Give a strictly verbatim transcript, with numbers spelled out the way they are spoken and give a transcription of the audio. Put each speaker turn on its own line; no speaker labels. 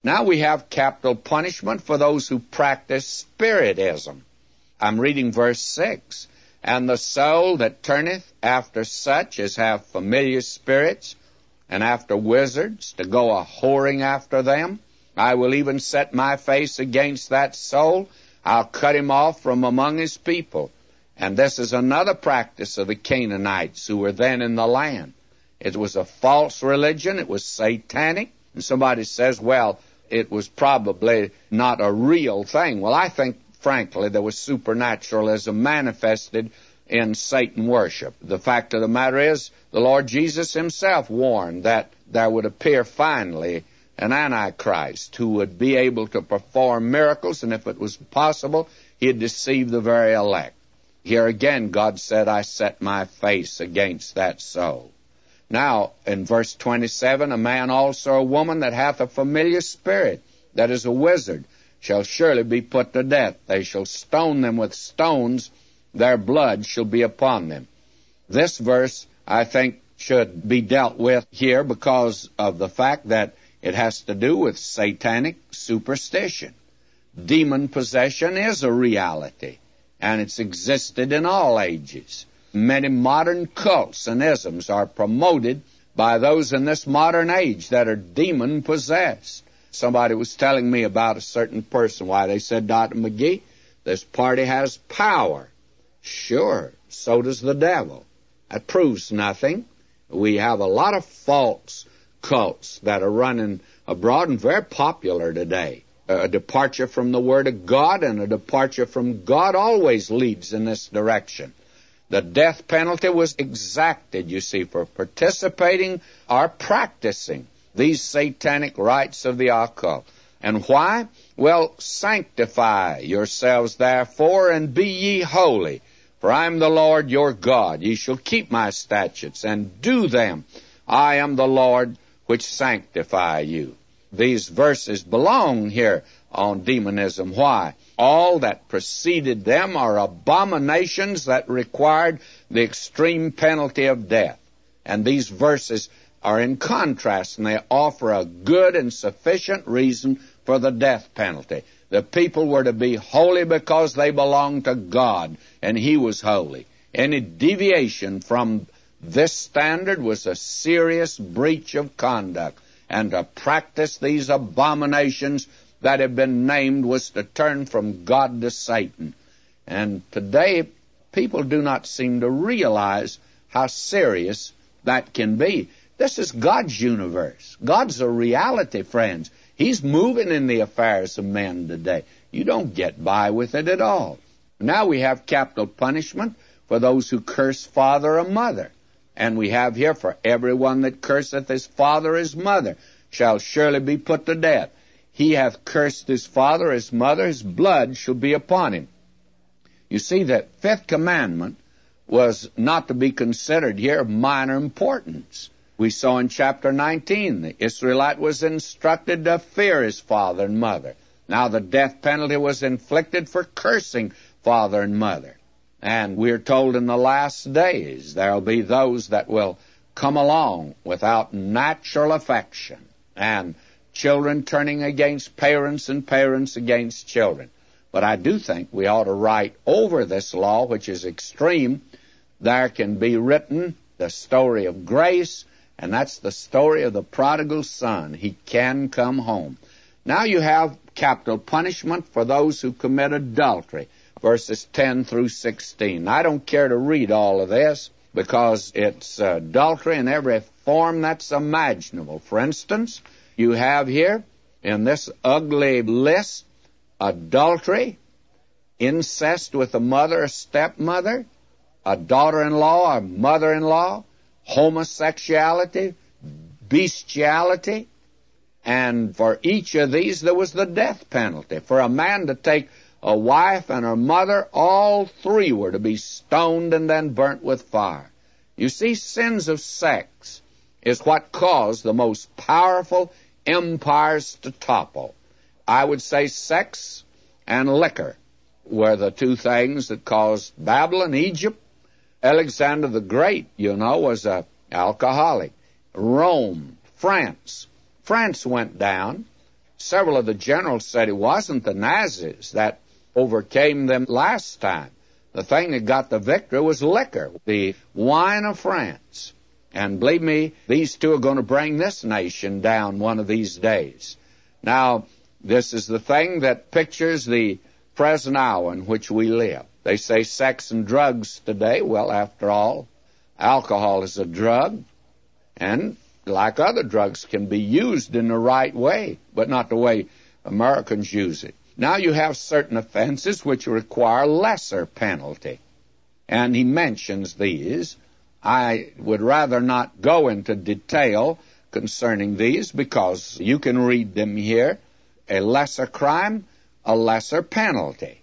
Now we have capital punishment for those who practice spiritism. I'm reading verse six. And the soul that turneth after such as have familiar spirits, and after wizards, to go a whoring after them, I will even set my face against that soul. I'll cut him off from among his people. And this is another practice of the Canaanites who were then in the land. It was a false religion. It was satanic. And somebody says, well, it was probably not a real thing. Well, I think, frankly, there was supernaturalism manifested in Satan worship. The fact of the matter is, the Lord Jesus himself warned that there would appear finally an Antichrist who would be able to perform miracles, and if it was possible, he'd deceive the very elect. Here again, God said, I set my face against that soul. Now, in verse twenty-seven, a man also, a woman that hath a familiar spirit, that is a wizard, shall surely be put to death. They shall stone them with stones, their blood shall be upon them. This verse, I think, should be dealt with here because of the fact that it has to do with satanic superstition. Demon possession is a reality, and it's existed in all ages. Many modern cults and isms are promoted by those in this modern age that are demon-possessed. Somebody was telling me about a certain person. Why, they said, Doctor McGee, this party has power. Sure, so does the devil. That proves nothing. We have a lot of false cults that are running abroad and very popular today. A departure from the Word of God and a departure from God always leads in this direction. The death penalty was exacted, you see, for participating or practicing these satanic rites of the occult. And why? Well, sanctify yourselves therefore, and be ye holy, for I am the Lord your God. Ye shall keep my statutes, and do them. I am the Lord which sanctify you. These verses belong here on demonism. Why? All that preceded them are abominations that required the extreme penalty of death. And these verses are in contrast, and they offer a good and sufficient reason for the death penalty. The people were to be holy because they belonged to God, and He was holy. Any deviation from this standard was a serious breach of conduct, and to practice these abominations that have been named was to turn from God to Satan. And today, people do not seem to realize how serious that can be. This is God's universe. God's a reality, friends. He's moving in the affairs of men today. You don't get by with it at all. Now we have capital punishment for those who curse father or mother. And we have here, for everyone that curseth his father or his mother shall surely be put to death. He hath cursed his father or his mother, his blood shall be upon him. You see, that fifth commandment was not to be considered here of minor importance. We saw in chapter nineteen, the Israelite was instructed to fear his father and mother. Now the death penalty was inflicted for cursing father and mother. And we're told in the last days there will be those that will come along without natural affection, and children turning against parents and parents against children. But I do think we ought to write over this law, which is extreme. There can be written the story of grace, and that's the story of the prodigal son. He can come home. Now you have capital punishment for those who commit adultery, verses ten through sixteen. I don't care to read all of this because it's adultery in every form that's imaginable. For instance, you have here in this ugly list adultery, incest with a mother or stepmother, a daughter-in-law or mother-in-law, homosexuality, bestiality, and for each of these there was the death penalty. For a man to take a wife and her mother, all three were to be stoned and then burnt with fire. You see, sins of sex is what caused the most powerful empires to topple. I would say sex and liquor were the two things that caused Babylon, Egypt. Alexander the Great, you know, was an alcoholic. Rome, France. France went down several of the generals said it wasn't the Nazis that overcame them last time. The thing that got the victory was liquor, the wine of France. And believe me, these two are going to bring this nation down one of these days. Now, this is the thing that pictures the present hour in which we live. They say sex and drugs today. Well, after all, alcohol is a drug, and like other drugs, can be used in the right way, but not the way Americans use it. Now you have certain offenses which require lesser penalty, and he mentions these. I would rather not go into detail concerning these because you can read them here. A lesser crime, a lesser penalty.